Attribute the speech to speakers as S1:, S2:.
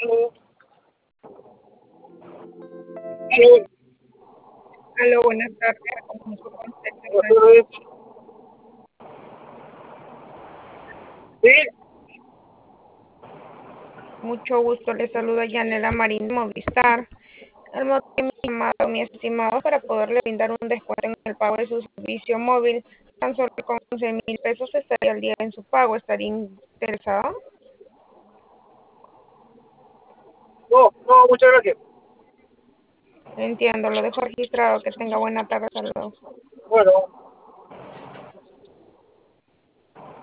S1: Aló,
S2: Aló, buenas tardes. Me comunico con usted, señora.
S1: sí,
S2: Mucho gusto. Le saluda Yanela Marín de Movistar. El motivo de mi llamado, mi estimado, para poderle brindar un descuento en el pago de su servicio móvil. Tan solo con 11,000 pesos estaría al día en su pago. ¿Estaría interesado?
S1: no, muchas gracias.
S2: Entiendo, lo dejo registrado. Que tenga buena tarde. Saludos.
S1: Bueno.